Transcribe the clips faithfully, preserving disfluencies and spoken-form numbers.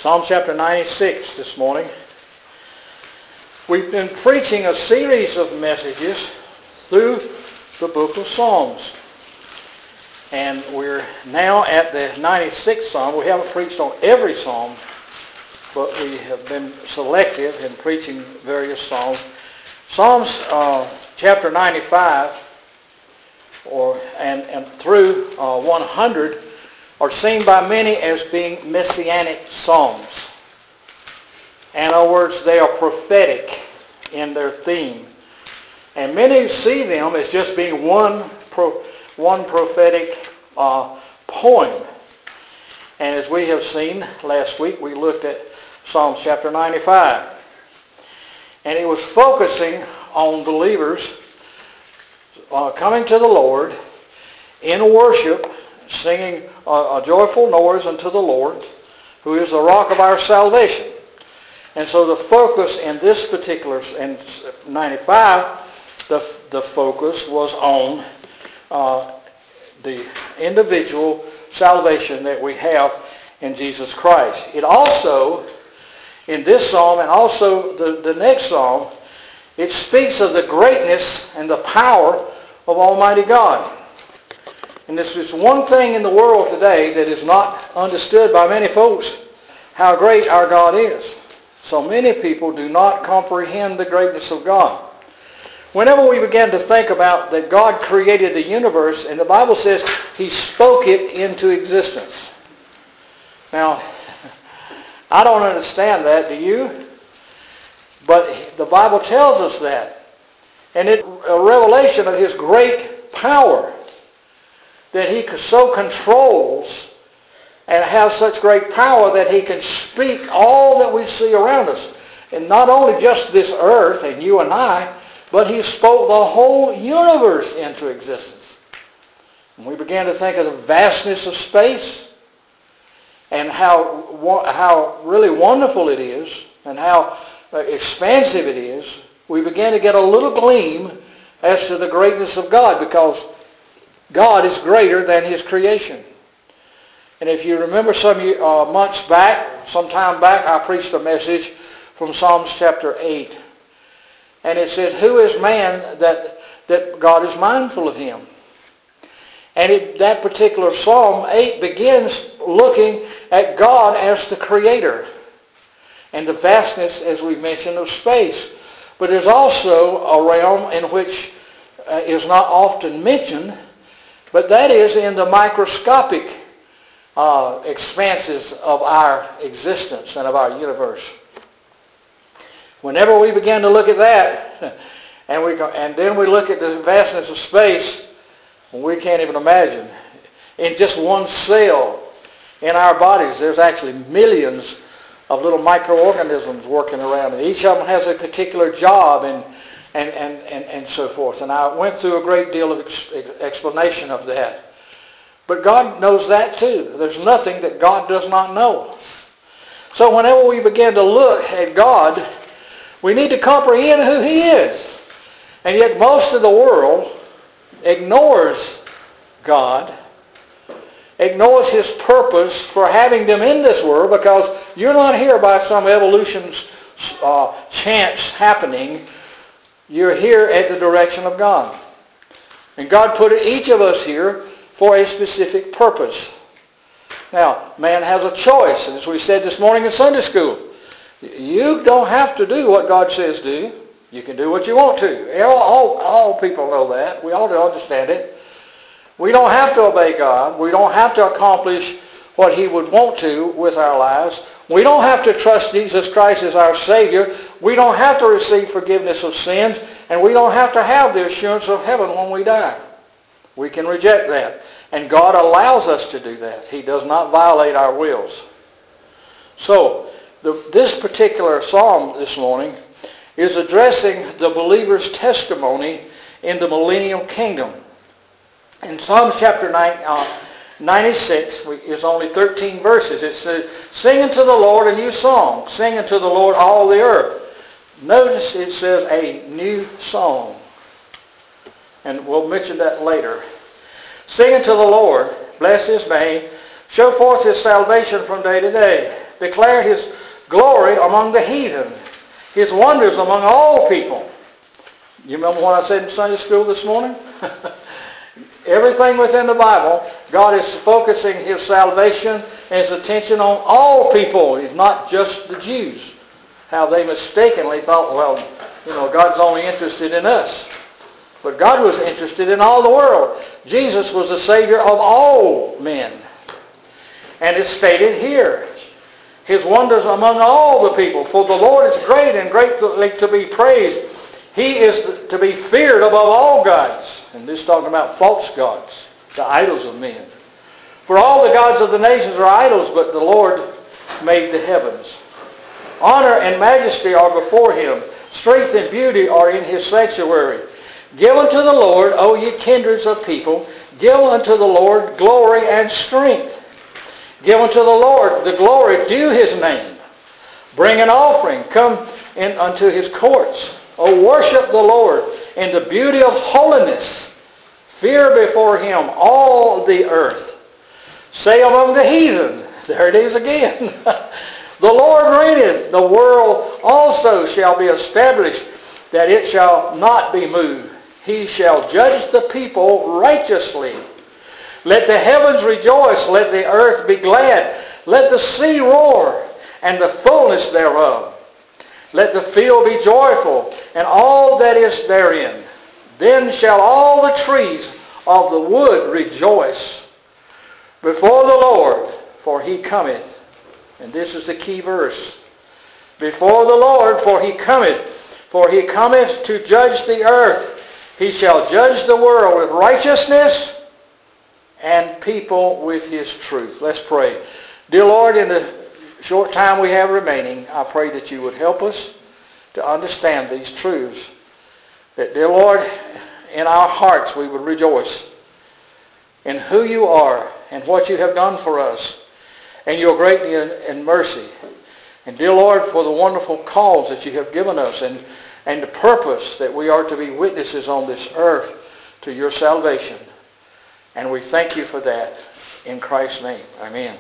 Psalm chapter ninety-six this morning. We've been preaching a series of messages through the book of Psalms. And we're now at the ninety-sixth Psalm. We haven't preached on every Psalm, but we have been selective in preaching various Psalms. Psalms uh, chapter ninety-five or and, and through uh, one hundred are seen by many as being messianic psalms. In other words, they are prophetic in their theme. And many see them as just being one, pro, one prophetic uh, poem. And as we have seen last week, we looked at Psalms chapter ninety-five. And it was focusing on believers uh, coming to the Lord in worship, singing a, a joyful noise unto the Lord, who is the rock of our salvation. And so the focus in this particular, in ninety-five, the, the focus was on uh, the individual salvation that we have in Jesus Christ. It also, in this psalm and also the, the next psalm, it speaks of the greatness and the power of Almighty God. And this is one thing in the world today that is not understood by many folks, how great our God is. So many people do not comprehend the greatness of God. Whenever we begin to think about that God created the universe, and the Bible says he spoke it into existence. Now, I don't understand that, do you? But the Bible tells us that. And it's a revelation of his great power, that he so controls and has such great power that he can speak all that we see around us. And not only just this earth and you and I, but he spoke the whole universe into existence. And we began to think of the vastness of space and how, how really wonderful it is and how expansive it is. We began to get a little gleam as to the greatness of God, because God is greater than his creation. And if you remember some uh, months back, some time back, I preached a message from Psalms chapter eight. And it says, who is man that, that God is mindful of him? And it, that particular Psalm eight begins looking at God as the creator and the vastness, as we mentioned, of space. But there's also a realm in which uh, is not often mentioned, but that is in the microscopic uh, expanses of our existence and of our universe. Whenever we begin to look at that, and we and then we look at the vastness of space, we can't even imagine. In just one cell in our bodies, there's actually millions of little microorganisms working around, and each of them has a particular job and and and and, and so forth. And I went through a great deal of ex- explanation of that. But God knows that too. There's nothing that God does not know. So whenever we begin to look at God, we need to comprehend who he is. And yet most of the world ignores God, ignores his purpose for having them in this world, because you're not here by some evolution's uh, chance happening. You're here at the direction of God. And God put each of us here for a specific purpose. Now, man has a choice, and as we said this morning in Sunday school, you don't have to do what God says do. You can do what you want to. All, all, all people know that. We ought to understand it. We don't have to obey God. We don't have to accomplish what he would want to with our lives. We don't have to trust Jesus Christ as our Savior. We don't have to receive forgiveness of sins. And we don't have to have the assurance of heaven when we die. We can reject that. And God allows us to do that. He does not violate our wills. So, the, this particular psalm this morning is addressing the believer's testimony in the millennial kingdom. In Psalm chapter nine, uh, ninety-six, it's only thirteen verses. It says, sing unto the Lord a new song. Sing unto the Lord all the earth. Notice it says a new song. And we'll mention that later. Sing unto the Lord, bless his name, show forth his salvation from day to day. declare his glory among the heathen, his wonders among all people. You remember what I said in Sunday school this morning? Everything within the Bible, God is focusing his salvation and his attention on all people. It's not just the Jews. How they mistakenly thought, well, you know, God's only interested in us. But God was interested in all the world. Jesus was the Savior of all men. And it's stated here, his wonders among all the people. For the Lord is great and greatly to be praised. He is to be feared above all gods. And this is talking about false gods, the idols of men. For all the gods of the nations are idols, but the Lord made the heavens. Honor and majesty are before him. Strength and beauty are in his sanctuary. Give unto the Lord, O ye kindreds of people, give unto the Lord glory and strength. Give unto the Lord the glory due his name. Bring an offering, come in unto his courts. O worship the Lord in the beauty of holiness. Fear before him all the earth. Say among the heathen, there it is again, the Lord reigneth, the world also shall be established, that it shall not be moved. He shall judge the people righteously. Let the heavens rejoice, let the earth be glad, let the sea roar, and the fullness thereof. Let the field be joyful, and all that is therein. Then shall all the trees of the wood rejoice before the Lord, for he cometh. And this is the key verse. Before the Lord, for he cometh. For he cometh to judge the earth. He shall judge the world with righteousness and people with his truth. Let's pray. Dear Lord, in the short time we have remaining, I pray that you would help us to understand these truths. That, dear Lord, in our hearts we would rejoice in who you are and what you have done for us and your greatness and mercy. And dear Lord, for the wonderful cause that you have given us and, and the purpose that we are to be witnesses on this earth to your salvation. And we thank you for that in Christ's name. Amen.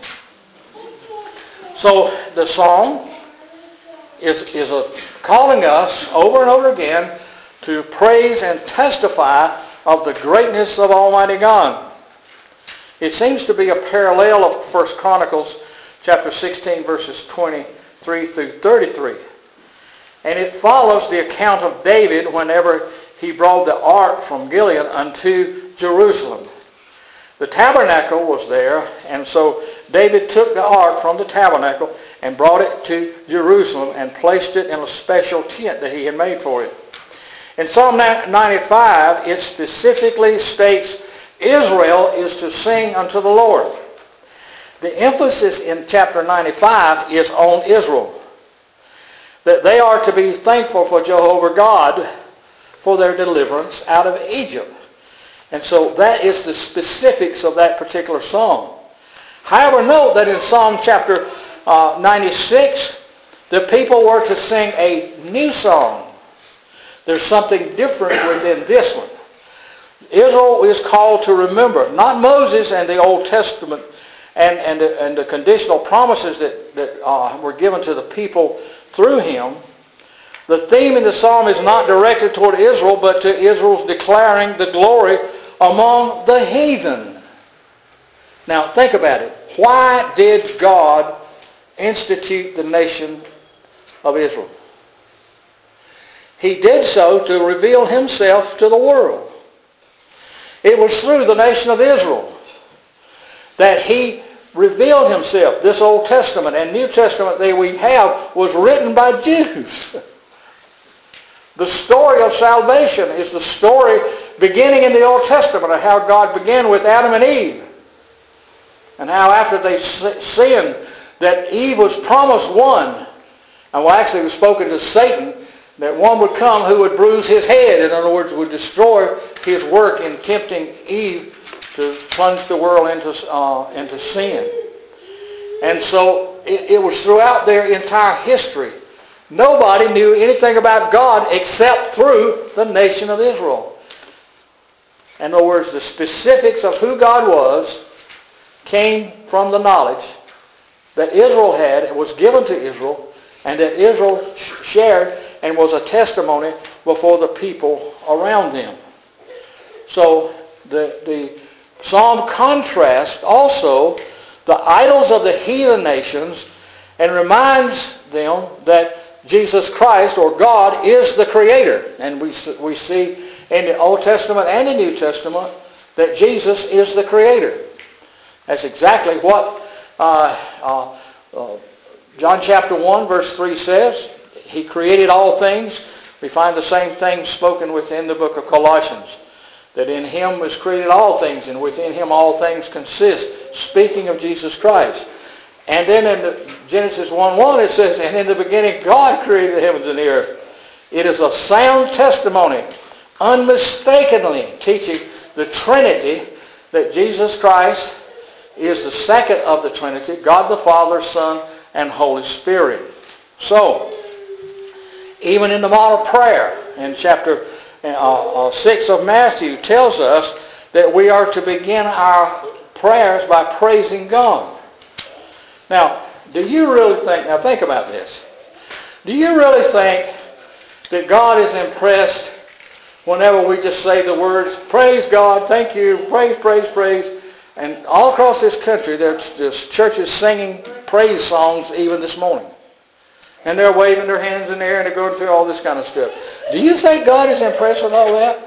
So the song is, is a, calling us over and over again to praise and testify of the greatness of Almighty God. It seems to be a parallel of First Chronicles chapter sixteen, verses twenty-three through thirty-three. And it follows the account of David whenever he brought the ark from Gilead unto Jerusalem. The tabernacle was there, and so David took the ark from the tabernacle and brought it to Jerusalem and placed it in a special tent that he had made for it. In Psalm ninety-five, it specifically states Israel is to sing unto the Lord. The emphasis in chapter ninety-five is on Israel. That they are to be thankful for Jehovah God for their deliverance out of Egypt. And so that is the specifics of that particular song. However, note that in Psalm chapter uh, ninety-six, the people were to sing a new song. There's something different within this one. Israel is called to remember, not Moses and the Old Testament and, and, the, and the conditional promises that, that uh, were given to the people through him. The theme in the psalm is not directed toward Israel, but to Israel's declaring the glory among the heathen. Now think about it. Why did God institute the nation of Israel? He did so to reveal himself to the world. It was through the nation of Israel that he revealed himself. This Old Testament and New Testament that we have was written by Jews. The story of salvation is the story beginning in the Old Testament of how God began with Adam and Eve. And how after they sinned, that Eve was promised one. And well, actually it was spoken to Satan that one would come who would bruise his head. In other words, would destroy his work in tempting Eve to plunge the world into, uh, into sin. And so it, it was throughout their entire history. Nobody knew anything about God except through the nation of Israel. In other words, the specifics of who God was came from the knowledge that Israel had, was given to Israel, and that Israel shared and was a testimony before the people around them. So the, the psalm contrasts also the idols of the heathen nations and reminds them that Jesus Christ, or God, is the Creator. And we, we see in the Old Testament and the New Testament that Jesus is the Creator. That's exactly what uh, uh, uh, John chapter one verse three says. He created all things. We find the same thing spoken within the book of Colossians, that in him was created all things, and within him all things consist, speaking of Jesus Christ. And then in the Genesis one one it says, and in the beginning God created the heavens and the earth. It is a sound testimony, unmistakably teaching the Trinity, that Jesus Christ is the second of the Trinity, God the Father, Son, and Holy Spirit. So, even in the model prayer in chapter uh, uh, six of Matthew tells us that we are to begin our prayers by praising God. Now, do you really think, now think about this, do you really think that God is impressed whenever we just say the words, praise God, thank you, praise, praise, praise? And all across this country, there's, there's churches singing praise songs even this morning. And they're waving their hands in the air and they're going through all this kind of stuff. Do you think God is impressed with all that?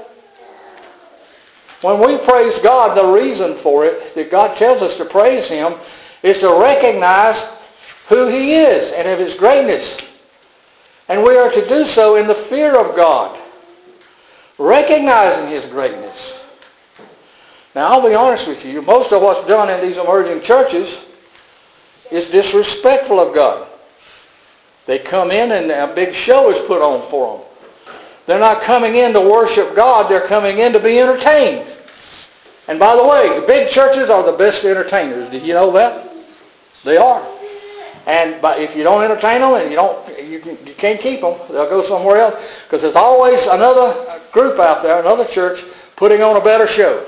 When we praise God, the reason for it, that God tells us to praise him, is to recognize who he is and of his greatness. And we are to do so in the fear of God, recognizing his greatness. Now, I'll be honest with you, most of what's done in these emerging churches is disrespectful of God. They come in and a big show is put on for them. They're not coming in to worship God, they're coming in to be entertained. And by the way, the big churches are the best entertainers. Did you know that? They are. And but if you don't entertain them and you don't, you, can, you can't keep them, they'll go somewhere else. Because there's always another group out there, another church, putting on a better show.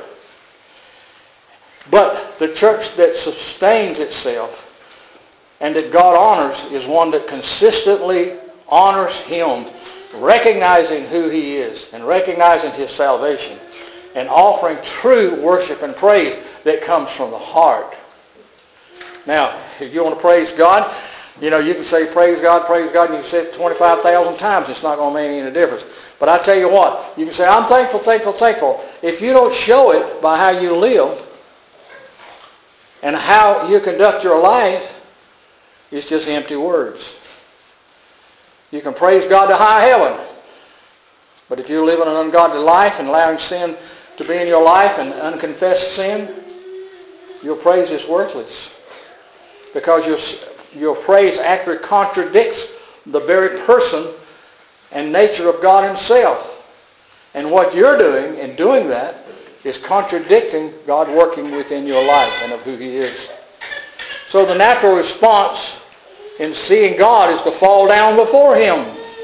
But the church that sustains itself and that God honors is one that consistently honors him, recognizing who he is and recognizing his salvation and offering true worship and praise that comes from the heart. Now, if you want to praise God, you know, you can say praise God, praise God, and you can say it twenty-five thousand times. It's not going to make any difference. But I tell you what, you can say, I'm thankful, thankful, thankful. If you don't show it by how you live and how you conduct your life, it's just empty words. You can praise God to high heaven, but if you're living an ungodly life and allowing sin to be in your life and unconfessed sin, your praise is worthless, because your, your praise actually contradicts the very person and nature of God himself. And what you're doing in doing that is contradicting God working within your life and of who he is. So the natural response in seeing God is to fall down before him.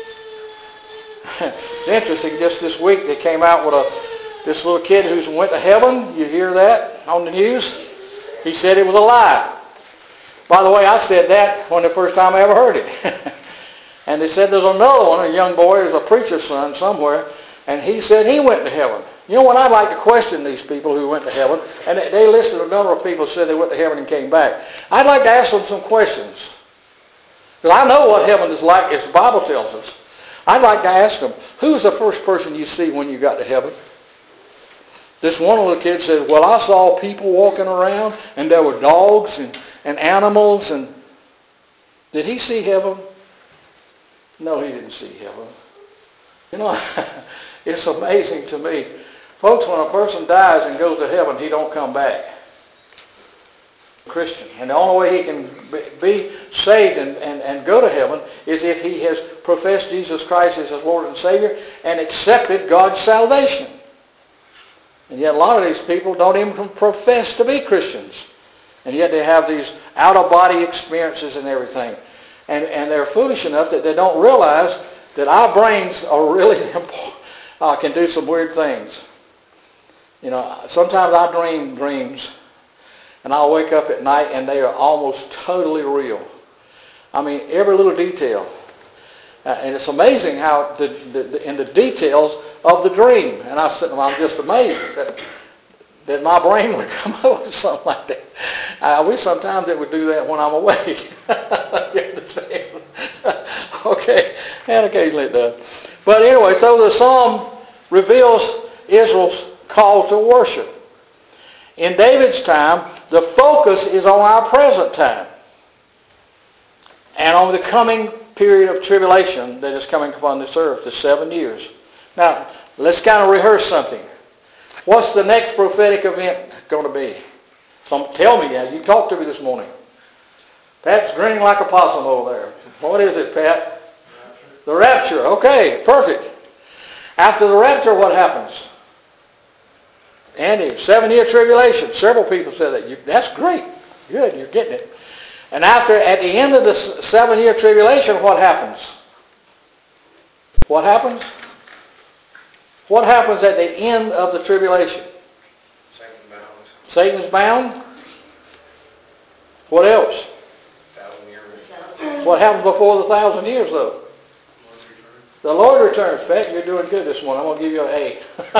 It's interesting, just this week they came out with a this little kid who went to heaven. You hear that on the news? He said it was a lie. By the way, I said that when the first time I ever heard it. And they said there's another one, a young boy, who's a preacher's son somewhere, and he said he went to heaven. You know what, I'd like to question these people who went to heaven, and they listed a number of people who said they went to heaven and came back. I'd like to ask them some questions. Because I know what heaven is like, as the Bible tells us. I'd like to ask them, who's the first person you see when you got to heaven? This one little kid said, well, I saw people walking around, and there were dogs and, and animals, and did he see heaven? No, he didn't see heaven. You know, it's amazing to me. Folks, when a person dies and goes to heaven, he don't come back. Christian. And the only way he can be saved and, and, and go to heaven is if he has professed Jesus Christ as his Lord and Savior and accepted God's salvation. And yet a lot of these people don't even profess to be Christians. And yet they have these out-of-body experiences and everything. And, and they're foolish enough that they don't realize that our brains are really uh, can do some weird things. You know, sometimes I dream dreams. and I'll wake up at night and they are almost totally real. I mean, every little detail. Uh, and it's amazing how the, the, the, in the details of the dream. And I said, I'm just amazed that, that my brain would come up with something like that. I wish sometimes it would do that when I'm awake. You understand? Okay, and occasionally it does. But anyway, so the psalm reveals Israel's call to worship. In David's time, the focus is on our present time and on the coming period of tribulation that is coming upon this earth, the seven years. Now, let's kind of rehearse something. What's the next prophetic event going to be? Some, tell me, yeah, you talked to me this morning. Pat's grinning like a possum over there. What is it, Pat? Rapture. The rapture. Okay, perfect. After the rapture, what happens? Andy, seven-year tribulation. Several people said that. You, that's great. Good, you're getting it. And after, at the end of the seven-year tribulation, what happens? What happens? What happens at the end of the tribulation? Satan's bound. Satan's bound? What else? Thousand years. What happens before the thousand years, though? The Lord returns. Pat, you're doing good this morning. I'm going to give you an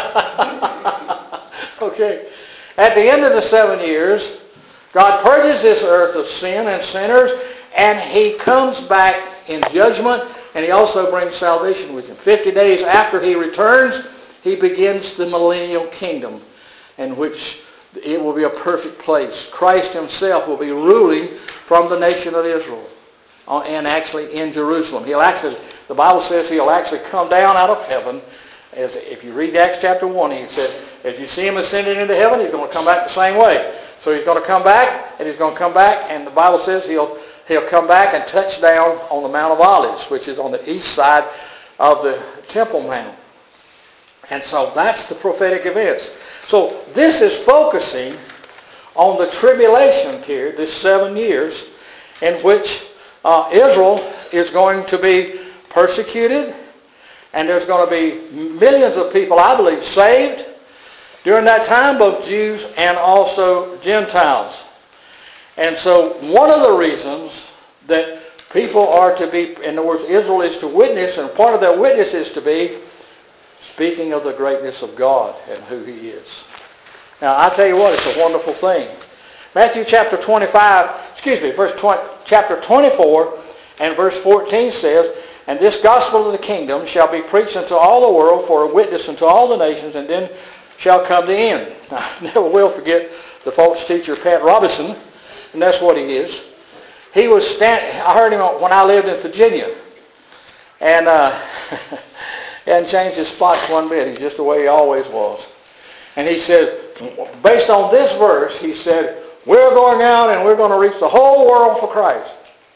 A. Okay. At the end of the seven years, God purges this earth of sin and sinners, and he comes back in judgment, and he also brings salvation with him. Fifty days after he returns, he begins the millennial kingdom, in which it will be a perfect place. Christ himself will be ruling from the nation of Israel, and actually in Jerusalem. He'll actually, the Bible says he'll actually come down out of heaven. As if you read Acts chapter one, he said, if you see him ascending into heaven, he's going to come back the same way. So he's going to come back, and he's going to come back, and the Bible says he'll he'll come back and touch down on the Mount of Olives, which is on the east side of the Temple Mount. And so that's the prophetic events. So this is focusing on the tribulation period, this seven years, in which uh, Israel is going to be persecuted, and there's going to be millions of people, I believe, saved during that time, both Jews and also Gentiles. And so one of the reasons that people are to be, in other words, Israel is to witness, and part of their witness is to be speaking of the greatness of God and who he is. Now, I tell you what, it's a wonderful thing. Matthew chapter twenty-five, excuse me, verse twenty, chapter twenty-four and verse fourteen says, and this gospel of the kingdom shall be preached unto all the world for a witness unto all the nations, and then shall come the end. I never will forget the false teacher Pat Robertson, and that's what he is. He was standing, I heard him when I lived in Virginia, and uh, he hadn't changed his spots one bit. He's just the way he always was. And he said, based on this verse, he said, we're going out and we're going to reach the whole world for Christ.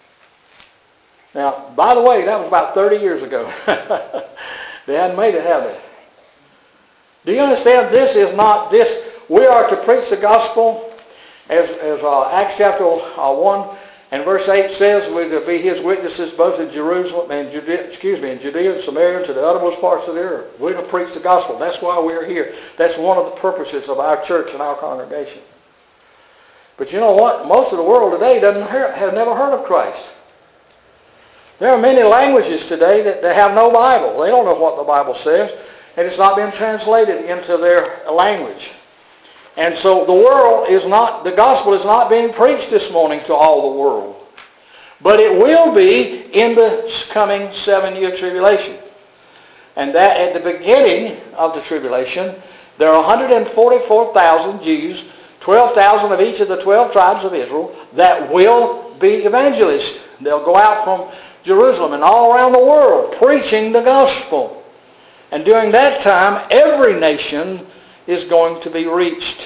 Now, by the way, that was about thirty years ago. They hadn't made it, have they? Do you understand? This is not this. We are to preach the gospel, as, as uh, Acts chapter uh, one and verse eight says, we're to be his witnesses both in Jerusalem and Judea, excuse me, in Judea and Samaria and to the uttermost parts of the earth. We're to preach the gospel. That's why we're here. That's one of the purposes of our church and our congregation. But you know what? Most of the world today doesn't hear, have never heard of Christ. There are many languages today that, that have no Bible. They don't know what the Bible says, and it's not been translated into their language. And so the world is not, the gospel is not being preached this morning to all the world. But it will be in the coming seven-year tribulation. And that at the beginning of the tribulation, there are one hundred forty-four thousand Jews, twelve thousand of each of the twelve tribes of Israel, that will be evangelists. They'll go out from Jerusalem and all around the world preaching the gospel. And during that time, every nation is going to be reached.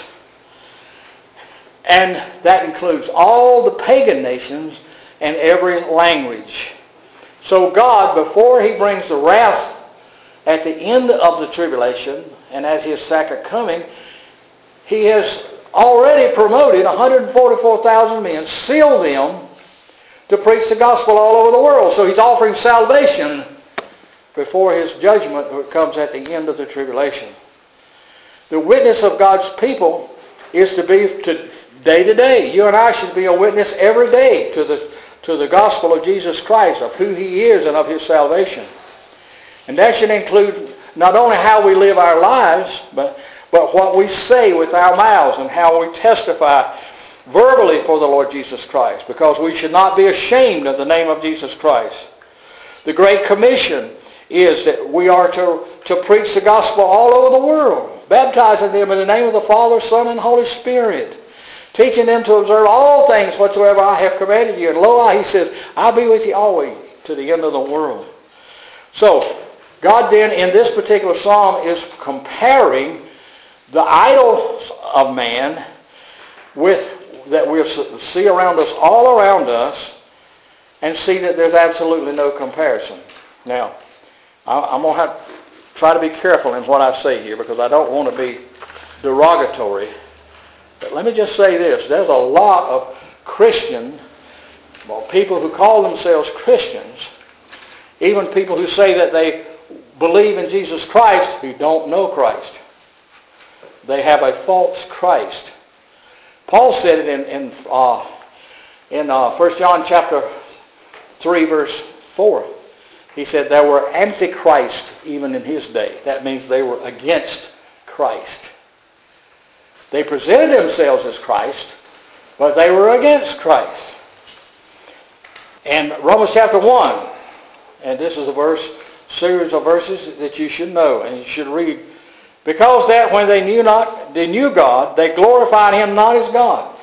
And that includes all the pagan nations and every language. So God, before he brings the wrath at the end of the tribulation and at his second coming, he has already promoted one hundred forty-four thousand men, sealed them to preach the gospel all over the world. So he's offering salvation before his judgment comes at the end of the tribulation. The witness of God's people is to be to day to day. You and I should be a witness every day to the, to the gospel of Jesus Christ, of who he is and of his salvation. And that should include not only how we live our lives, but, but what we say with our mouths and how we testify verbally for the Lord Jesus Christ, because we should not be ashamed of the name of Jesus Christ. The Great Commission is that we are to, to preach the gospel all over the world, baptizing them in the name of the Father, Son, and Holy Spirit, teaching them to observe all things whatsoever I have commanded you. And lo, he says, I'll be with you always to the end of the world. So, God then in this particular psalm is comparing the idols of man with that we see around us, all around us, and see that there's absolutely no comparison. Now, I'm going to have to try to be careful in what I say here because I don't want to be derogatory. But let me just say this. There's a lot of Christian, well, people who call themselves Christians, even people who say that they believe in Jesus Christ who don't know Christ. They have a false Christ. Paul said it in in uh, in uh, First John chapter three verse four. He said there were antichrists even in his day. That means they were against Christ. They presented themselves as Christ, but they were against Christ. And Romans chapter one, and this is a verse, series of verses that you should know and you should read. Because that when they knew not, they knew God, they glorified him not as God.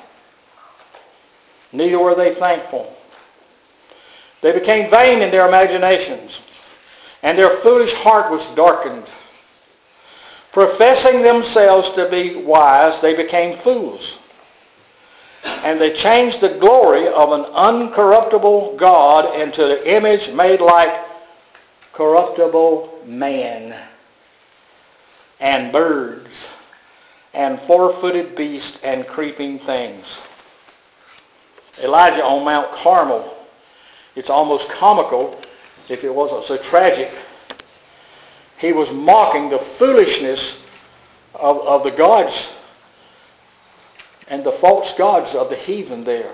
Neither were they thankful. They became vain in their imaginations, and their foolish heart was darkened. Professing themselves to be wise, they became fools. And they changed the glory of an uncorruptible God into the image made like corruptible man, and birds, and four-footed beasts, and creeping things. Elijah on Mount Carmel, it's almost comical if it wasn't so tragic. He was mocking the foolishness of, of the gods and the false gods of the heathen there.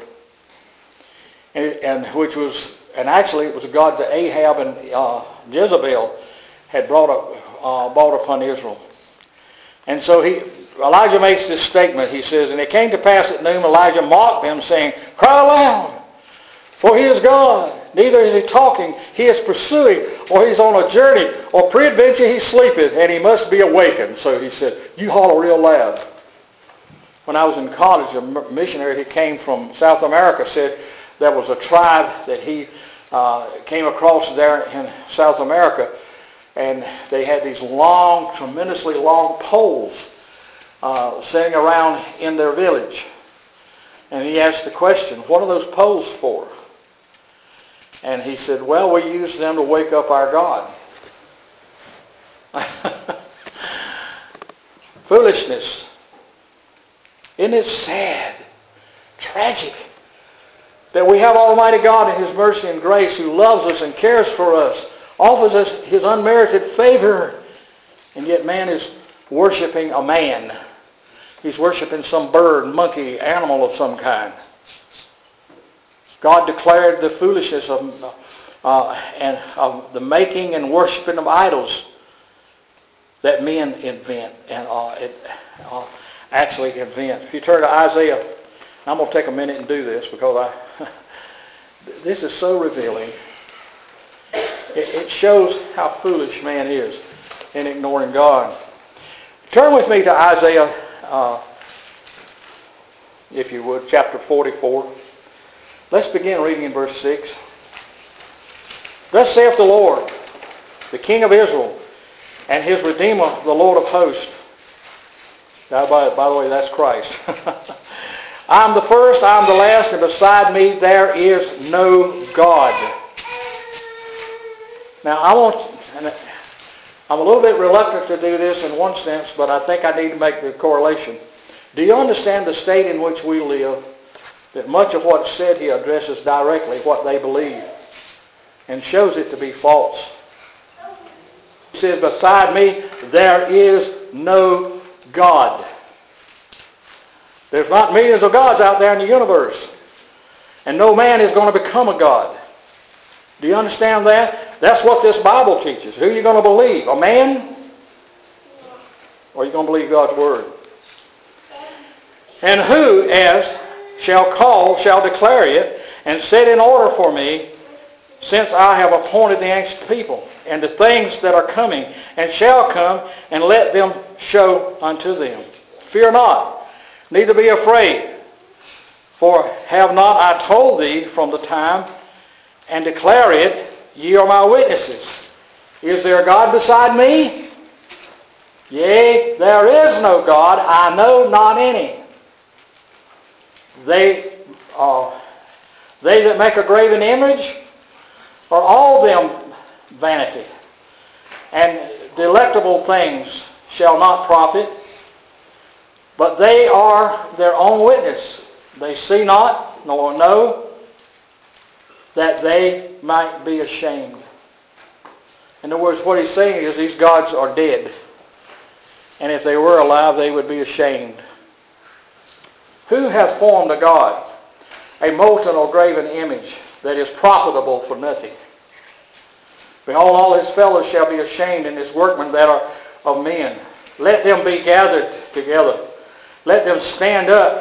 And, and which was, and actually it was a god that Ahab and uh, Jezebel had brought, up, uh, brought upon Israel. And so he, Elijah makes this statement. He says, and it came to pass at noon, Elijah mocked them, saying, cry aloud, for he is God. Neither is he talking, he is pursuing, or he's on a journey, or peradventure he sleepeth, and he must be awakened. So he said, you holler real loud. When I was in college, a missionary who came from South America said there was a tribe that he uh, came across there in South America, and they had these long, tremendously long poles uh, sitting around in their village. And he asked the question, what are those poles for? And he said, well, we use them to wake up our God. Foolishness. Isn't it sad, tragic, that we have Almighty God in his mercy and grace who loves us and cares for us, offers us his unmerited favor, and yet man is worshiping a man. He's worshiping some bird, monkey, animal of some kind. God declared the foolishness of, uh, and of the making and worshiping of idols that men invent and uh, it, uh, actually invent. If you turn to Isaiah, I'm going to take a minute and do this because I this is so revealing. It, it shows how foolish man is in ignoring God. Turn with me to Isaiah, uh, if you would, chapter forty-four. Let's begin reading in verse six. Thus saith the Lord, the King of Israel, and his Redeemer, the Lord of hosts. Now, by, by the way, that's Christ. I am the first, I am the last, and beside me there is no God. Now, I want, and I'm a little bit reluctant to do this in one sense, but I think I need to make the correlation. Do you understand the state in which we live? That much of what's said here addresses directly what they believe and shows it to be false. He says, beside me there is no God. There's not millions of gods out there in the universe. And no man is going to become a god. Do you understand that? That's what this Bible teaches. Who are you going to believe? A man? Or are you going to believe God's word? And who, as shall call, shall declare it, and set in order for me, since I have appointed the ancient people, and the things that are coming, and shall come, and let them show unto them. Fear not, neither be afraid. For have not I told thee from the time, and declare it, ye are my witnesses. Is there a God beside me? Yea, there is no God, I know not any. They, uh, they that make a graven image, are all them vanity. And delectable things shall not profit, but they are their own witness. They see not, nor know, that they might be ashamed. In other words, what he's saying is these gods are dead. And if they were alive, they would be ashamed. Who hath formed a god, a molten or graven image, that is profitable for nothing? Behold, all his fellows shall be ashamed, and his workmen that are of men. Let them be gathered together. Let them stand up.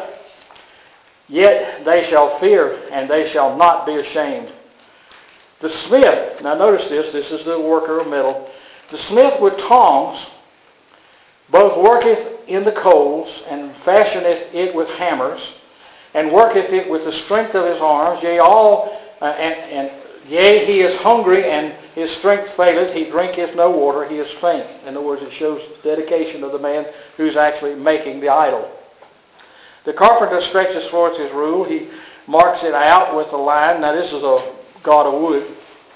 Yet they shall fear, and they shall not be ashamed. The smith, now notice this, this is the worker of metal. The smith with tongs both worketh in the coals, and fashioneth it with hammers, and worketh it with the strength of his arms. Yea, all, uh, and, and yea, he is hungry, and his strength faileth. He drinketh no water. He is faint. In other words, it shows dedication of the man who's actually making the idol. The carpenter stretches forth his rule. He marks it out with a line. Now this is a god of wood.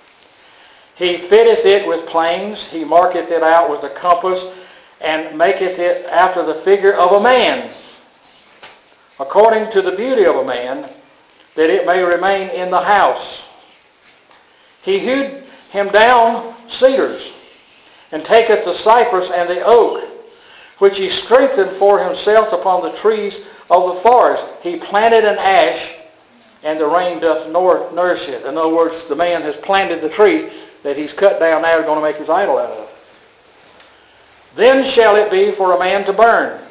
He fitteth it with planes. He marketh it out with a compass, and maketh it after the figure of a man, according to the beauty of a man, that it may remain in the house. He hewed him down cedars, and taketh the cypress and the oak, which he strengthened for himself upon the trees of the forest. He planted an ash, and the rain doth nourish it. In other words, the man has planted the tree that he's cut down now, going to make his idol out of. Then shall it be for a man to burn.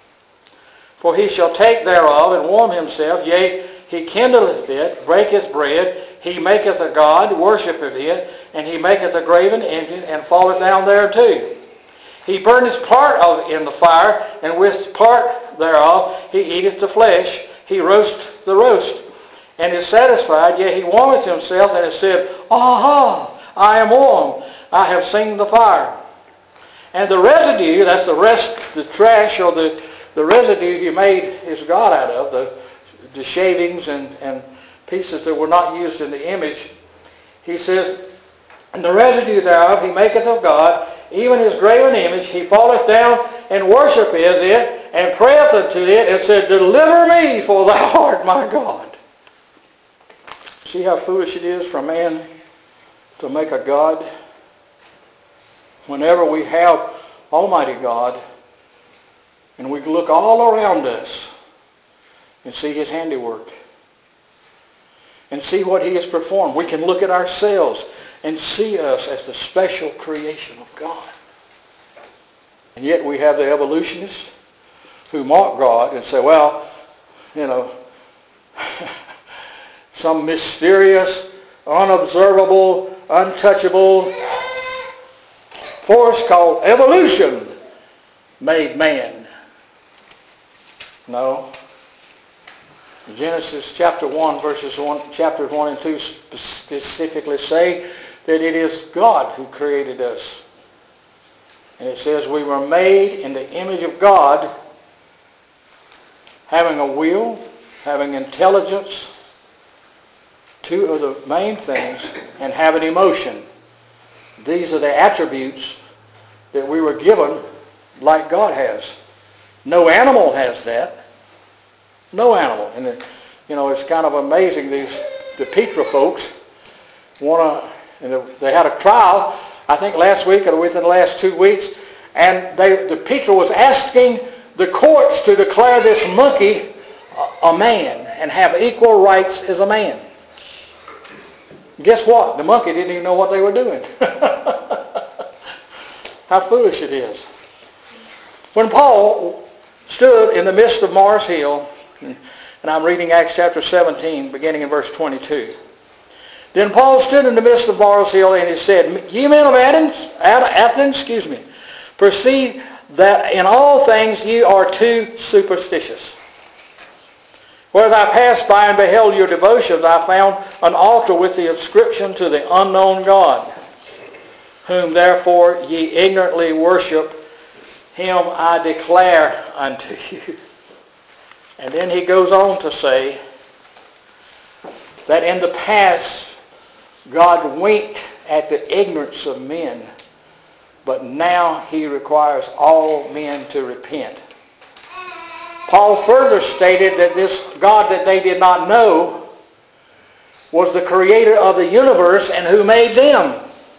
For he shall take thereof and warm himself. Yea, he kindleth it, breaketh bread. He maketh a god, worshipeth it, and he maketh a graven image, and falleth down thereto. He burneth part of it in the fire, and with part thereof he eateth the flesh. He roasteth the roast, and is satisfied. Yet he warmeth himself, and has said, Aha, I am warm. I have seen the fire. And the residue, that's the rest, the trash, or the, the residue he made his god out of, the, the shavings and, and pieces that were not used in the image, he says, and the residue thereof he maketh of God, even his graven image. He falleth down and worshipeth it, and prayeth unto it, and said, Deliver me, for thou art my God. See how foolish it is for a man to make a god? Whenever we have Almighty God, and we look all around us and see his handiwork, and see what he has performed, we can look at ourselves and see us as the special creation of God. And yet we have the evolutionists who mock God and say, well, you know, some mysterious, unobservable, untouchable force called evolution made man. No. Genesis chapter one, verses one, chapters one and two specifically say that it is God who created us. And it says we were made in the image of God, having a will, having intelligence, two of the main things, and having emotion. These are the attributes that we were given like God has. No animal has that. No animal. And it, you know, it's kind of amazing. These the Petra folks want to, and they had a trial, I think last week or within the last two weeks, and they, the Petra was asking the courts to declare this monkey a man and have equal rights as a man. Guess what? The monkey didn't even know what they were doing. How foolish it is. When Paul stood in the midst of Mars Hill, and I'm reading Acts chapter seventeen, beginning in verse twenty-two. Then Paul stood in the midst of Mars Hill, and he said, Ye men of Athens, Athens, excuse me, perceive that in all things ye are too superstitious. Whereas I passed by and beheld your devotions, I found an altar with the inscription to the unknown God, whom therefore ye ignorantly worship, him I declare unto you. And then he goes on to say that in the past God winked at the ignorance of men, but now he requires all men to repent. Paul further stated that this God that they did not know was the creator of the universe and who made them.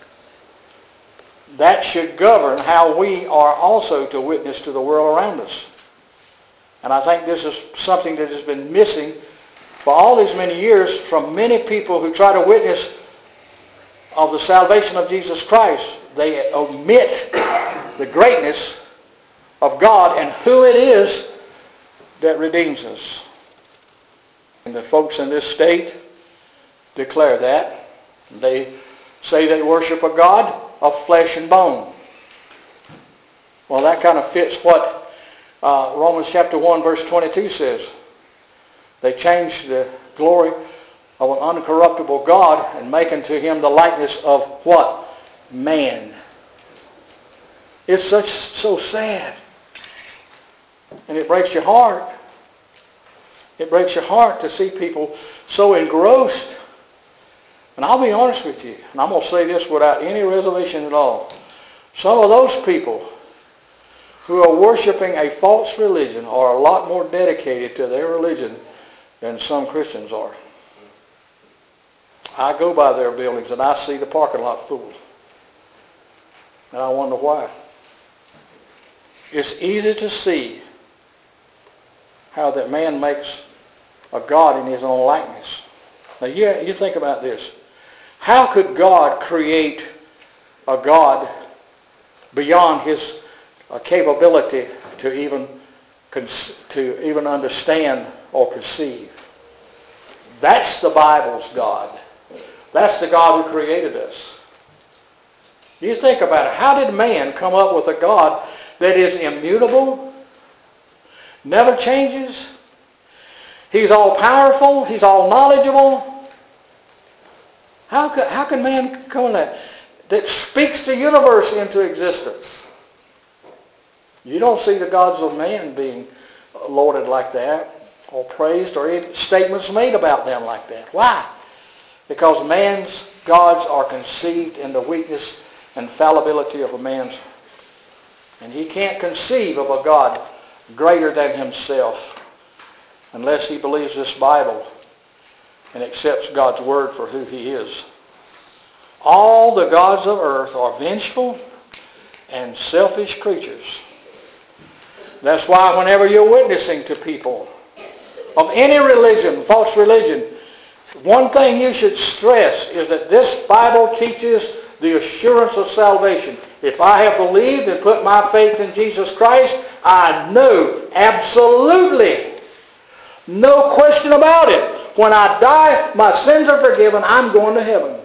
That should govern how we are also to witness to the world around us. And I think this is something that has been missing for all these many years from many people who try to witness of the salvation of Jesus Christ. They omit the greatness of God and who it is that redeems us. And the folks in this state declare that. They say they worship a God of flesh and bone. Well, that kind of fits what uh, Romans chapter one verse twenty-two says. They change the glory of an uncorruptible God and make unto him the likeness of what? Man. It's such so sad. And it breaks your heart. It breaks your heart to see people so engrossed. And I'll be honest with you, and I'm going to say this without any reservation at all. Some of those people who are worshiping a false religion are a lot more dedicated to their religion than some Christians are. I go by their buildings and I see the parking lot full. And I wonder why. It's easy to see how that man makes a God in his own likeness. Now you, you think about this. How could God create a God beyond his uh, capability to even to even understand or conceive? That's the Bible's God. That's the God who created us. You think about it. How did man come up with a God that is immutable, never changes? He's all powerful. He's all knowledgeable. How can, how can man come on that? That speaks the universe into existence. You don't see the gods of man being lauded like that or praised or any statements made about them like that. Why? Because man's gods are conceived in the weakness and fallibility of a man's. And he can't conceive of a God greater than himself unless he believes this Bible and accepts God's word for who he is. All the gods of earth are vengeful and selfish creatures. That's why whenever you're witnessing to people of any religion, false religion, one thing you should stress is that this Bible teaches the assurance of salvation. If I have believed and put my faith in Jesus Christ, I know absolutely, no question about it, when I die, my sins are forgiven, I'm going to heaven.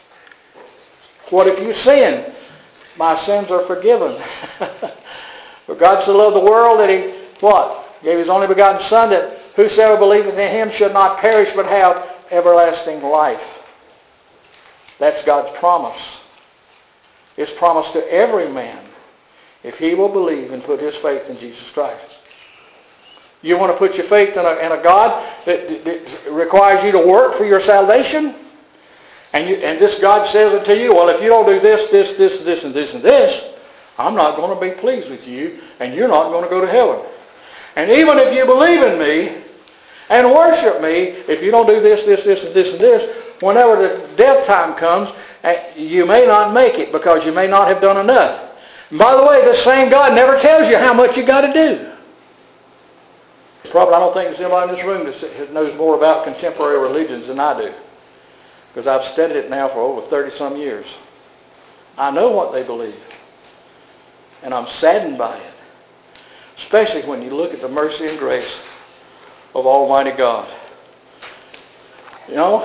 What if you sin? My sins are forgiven. For God so loved the world that he, what? Gave his only begotten Son, that whosoever believeth in him should not perish but have everlasting life. That's God's promise. It's promised to every man if he will believe and put his faith in Jesus Christ. You want to put your faith in a, in a God that, that requires you to work for your salvation? And, you, and this God says it to you, well, if you don't do this, this, this, this, and this, and this, I'm not going to be pleased with you, and you're not going to go to heaven. And even if you believe in me and worship me, if you don't do this, this, this, and this, and this, whenever the death time comes, you may not make it because you may not have done enough. And by the way, the same God never tells you how much you got to do. Probably, I don't think there's anybody in this room that knows more about contemporary religions than I do, because I've studied it now for over thirty some years. I know what they believe, and I'm saddened by it, especially when you look at the mercy and grace of Almighty God. You know?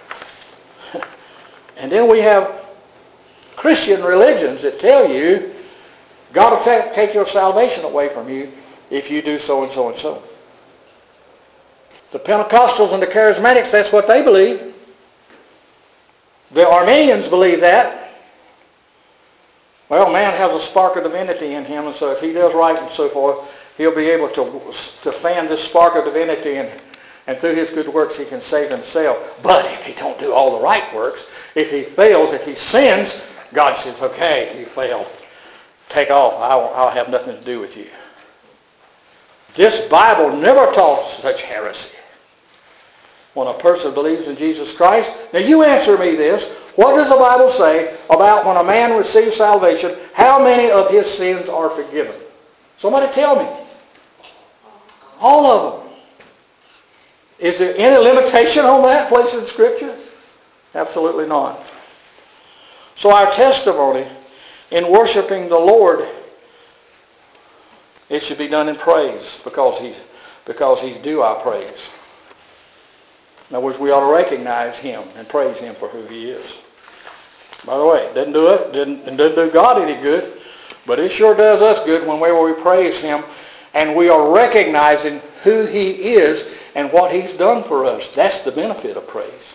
And then we have Christian religions that tell you God will ta- take your salvation away from you if you do so and so and so. The Pentecostals and the Charismatics, that's what they believe. The Arminians believe that. Well, man has a spark of divinity in him, and so if he does right and so forth, he'll be able to, to fan this spark of divinity, and, and through his good works he can save himself. But if he don't do all the right works, if he fails, if he sins, God says, okay, you failed. Take off. I'll, I'll have nothing to do with you. This Bible never taught such heresy. When a person believes in Jesus Christ, now you answer me this. What does the Bible say about when a man receives salvation, how many of his sins are forgiven? Somebody tell me. All of them. Is there any limitation on that place in Scripture? Absolutely not. So our testimony in worshiping the Lord, it should be done in praise, because he's, because he's due our praise. In other words, we ought to recognize him and praise him for who he is. By the way, it doesn't do it, didn't, it doesn't do God any good, but it sure does us good when we, we praise him and we are recognizing who he is and what he's done for us. That's the benefit of praise.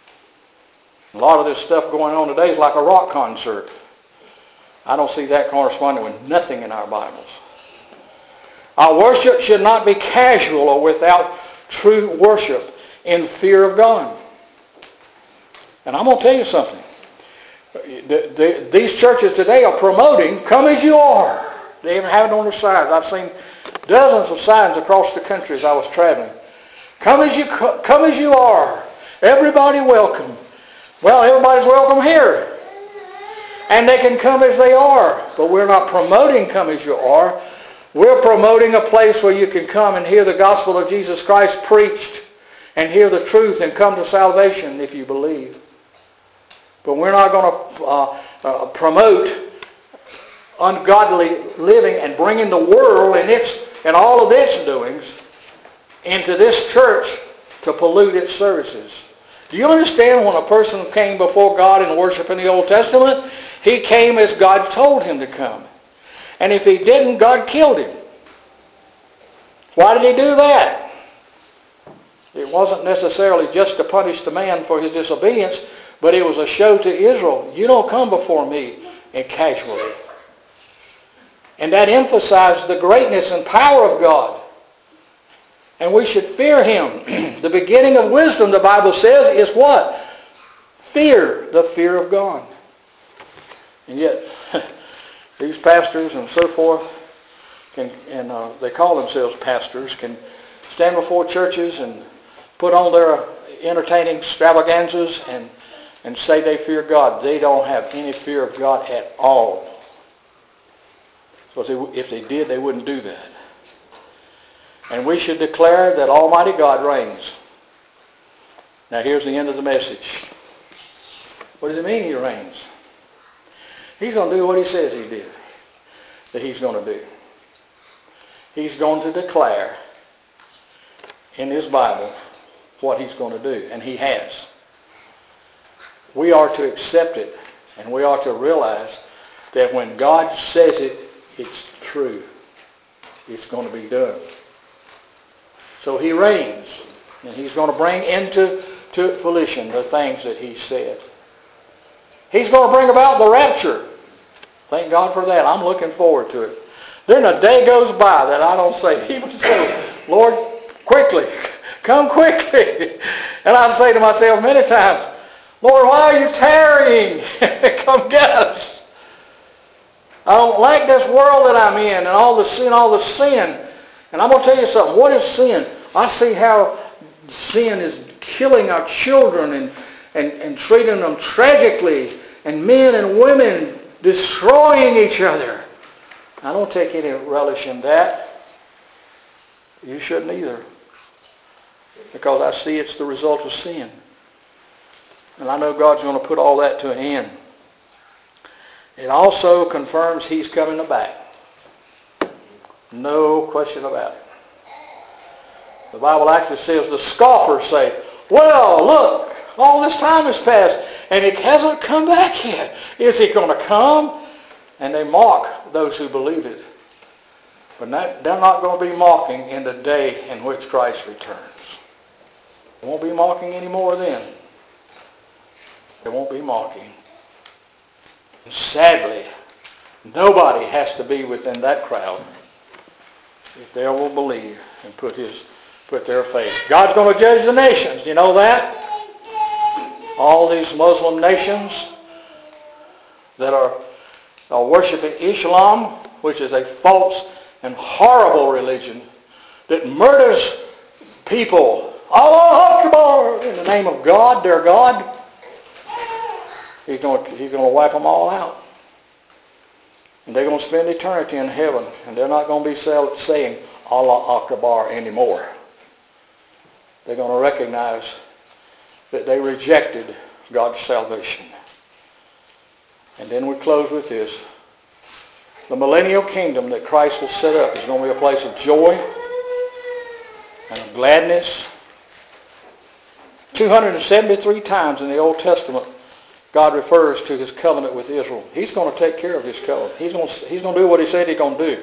A lot of this stuff going on today is like a rock concert. I don't see that corresponding with nothing in our Bibles. Our worship should not be casual or without true worship in fear of God. And I'm going to tell you something. The, the, these churches today are promoting, come as you are. They even have it on their signs. I've seen dozens of signs across the country as I was traveling. Come as you, come as you are. Everybody welcome. Well, everybody's welcome here. And they can come as they are. But we're not promoting come as you are. We're promoting a place where you can come and hear the gospel of Jesus Christ preached and hear the truth and come to salvation if you believe. But we're not going to uh, uh, promote ungodly living and bringing the world and its and all of its doings into this church to pollute its services. Do you understand when a person came before God in worship in the Old Testament? He came as God told him to come. And if he didn't, God killed him. Why did he do that? It wasn't necessarily just to punish the man for his disobedience, but it was a show to Israel. You don't come before me and casually. And that emphasized the greatness and power of God. And we should fear him. The beginning of wisdom, the Bible says, is what? Fear, the fear of God. And yet, these pastors and so forth, can, and uh, they call themselves pastors, can stand before churches and put on their entertaining extravaganzas and, and say they fear God. They don't have any fear of God at all. Because if they did, they wouldn't do that. And we should declare that Almighty God reigns. Now here's the end of the message. What does it mean he reigns? He's going to do what he says he did, that he's going to do. He's going to declare in his Bible what he's going to do, and he has. We are to accept it, and we are to realize that when God says it, it's true. It's going to be done. So he reigns, and he's going to bring into to fruition the things that he said. He's going to bring about the rapture. Thank God for that. I'm looking forward to it. Then a day goes by that I don't say, people say, Lord, quickly, come quickly. And I say to myself many times, Lord, why are you tarrying? Come get us. I don't like this world that I'm in and all the sin, all the sin. And I'm going to tell you something. What is sin? I see how sin is killing our children and, and, and treating them tragically, and men and women destroying each other. I don't take any relish in that. You shouldn't either. Because I see it's the result of sin. And I know God's going to put all that to an end. It also confirms He's coming back. No question about it. The Bible actually says the scoffers say, well, look, all this time has passed and He hasn't come back yet. Is He going to come? And they mock those who believe it. But that, they're not going to be mocking in the day in which Christ returns. They won't be mocking anymore then. They won't be mocking. And sadly, nobody has to be within that crowd if they will believe and put his put their faith. God's going to judge the nations. You know that? All these Muslim nations that are, are worshiping Islam, which is a false and horrible religion that murders people. Allah Akbar in the name of God, their God. He's going to, he's going to wipe them all out. And they're going to spend eternity in heaven. And they're not going to be saying Allah Akbar anymore. They're going to recognize that they rejected God's salvation. And then we close with this. The millennial kingdom that Christ will set up is going to be a place of joy and of gladness. two hundred seventy-three times in the Old Testament, God refers to His covenant with Israel. He's going to take care of His covenant. He's going to, he's going to do what He said He's going to do.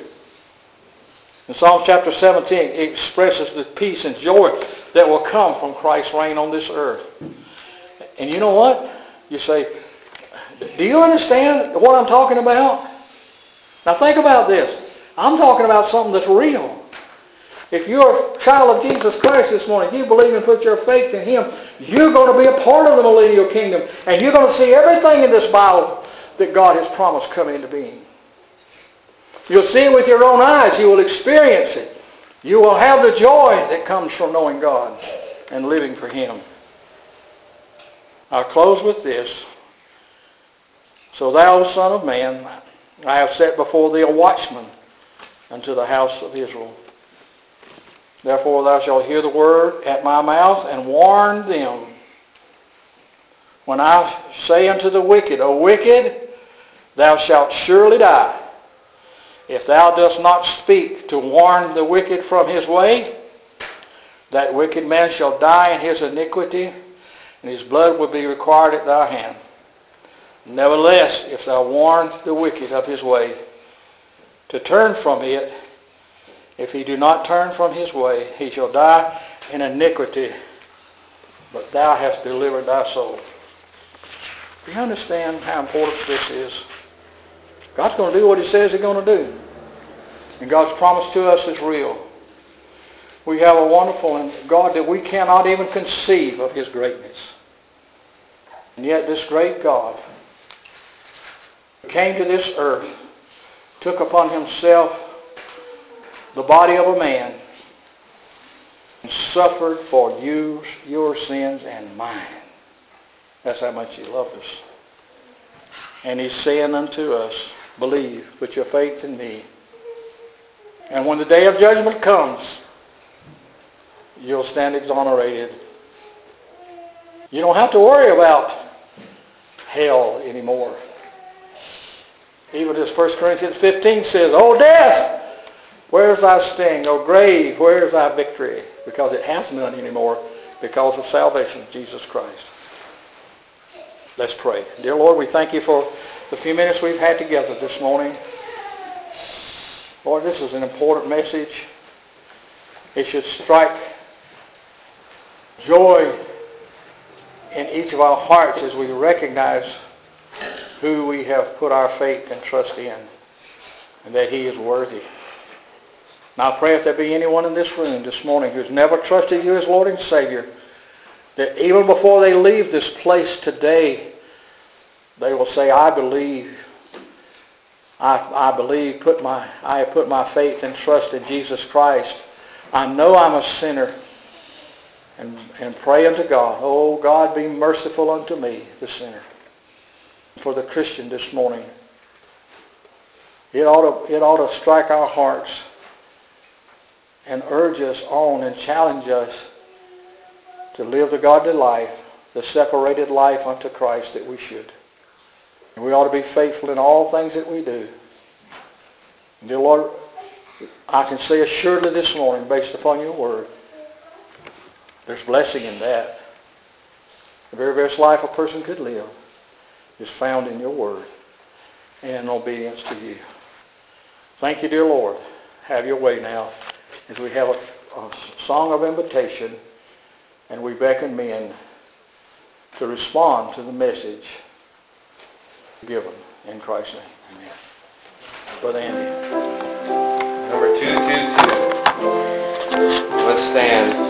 In Psalm chapter seventeen, it expresses the peace and joy that will come from Christ's reign on this earth. And you know what? You say, do you understand what I'm talking about? Now think about this. I'm talking about something that's real. If you're a child of Jesus Christ this morning, you believe and put your faith in Him, you're going to be a part of the millennial kingdom. And you're going to see everything in this Bible that God has promised come into being. You'll see it with your own eyes. You will experience it. You will have the joy that comes from knowing God and living for Him. I'll close with this. So thou, Son of Man, I have set before thee a watchman unto the house of Israel. Therefore thou shalt hear the word at my mouth and warn them. When I say unto the wicked, O wicked, thou shalt surely die. If thou dost not speak to warn the wicked from his way, that wicked man shall die in his iniquity, and his blood will be required at thy hand. Nevertheless, if thou warn the wicked of his way, to turn from it, if he do not turn from his way, he shall die in iniquity, but thou hast delivered thy soul. Do you understand how important this is? God's going to do what He says He's going to do. And God's promise to us is real. We have a wonderful God that we cannot even conceive of His greatness. And yet this great God came to this earth, took upon Himself the body of a man, and suffered for you, your sins and mine. That's how much He loved us. And He's saying unto us, believe, put your faith in me. And when the day of judgment comes, you'll stand exonerated. You don't have to worry about hell anymore. Even as First Corinthians fifteen says, O death, where's thy sting? O grave, where's thy victory? Because it has none anymore because of salvation of Jesus Christ. Let's pray. Dear Lord, we thank You for the few minutes we've had together this morning. Lord, this is an important message. It should strike joy in each of our hearts as we recognize who we have put our faith and trust in, and that He is worthy. Now I pray if there be anyone in this room this morning who's never trusted You as Lord and Savior, that even before they leave this place today, they will say, I believe. I, I believe, put my, I have put my faith and trust in Jesus Christ. I know I'm a sinner. And, and pray unto God, oh God, be merciful unto me, the sinner. For the Christian this morning, it ought to, it ought to strike our hearts and urge us on and challenge us to live the godly life, the separated life unto Christ that we should. And we ought to be faithful in all things that we do. Dear Lord, I can say assuredly this morning, based upon your word, there's blessing in that. The very best life a person could live is found in your word and in obedience to you. Thank you, dear Lord. Have your way now as we have a, a song of invitation and we beckon men to respond to the message given in Christ's name. Amen. Brother Andy. Number two two two. Let's stand.